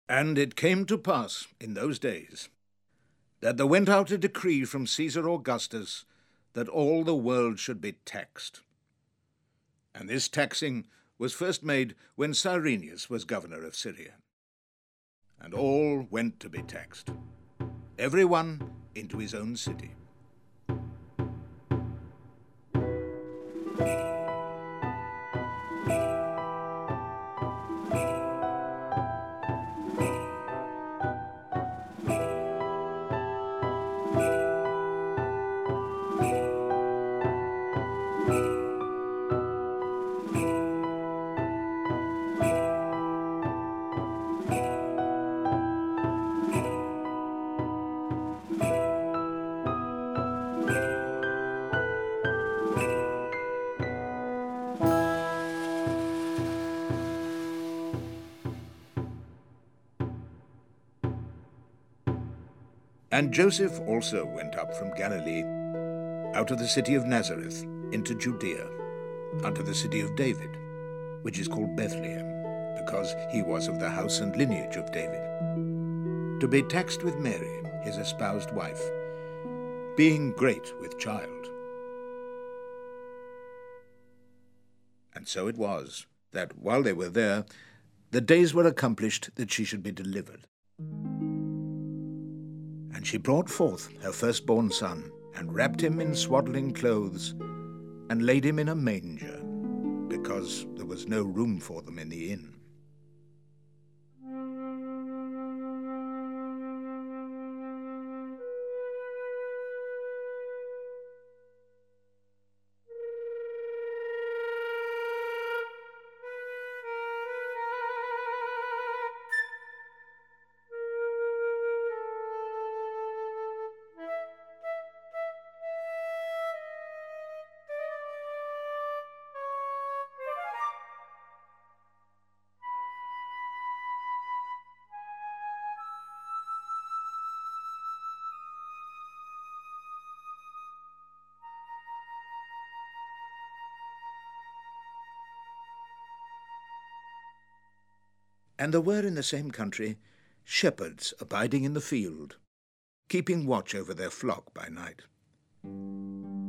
And it came to pass in those days that there went out a decree from Caesar Augustus that all the world should be taxed. And this taxing was first made when Cyrenius was governor of Syria. And all went to be taxed, every one into his own city. And Joseph also went up from Galilee, out of the city of Nazareth, into Judea, unto the city of David, which is called Bethlehem, because he was of the house and lineage of David, to be taxed with Mary, his espoused wife, being great with child. And so it was, that while they were there, the days were accomplished that she should be delivered. And she brought forth her firstborn son, and wrapped him in swaddling clothes, and laid him in a manger, because there was no room for them in the inn. And there were in the same country shepherds abiding in the field, keeping watch over their flock by night.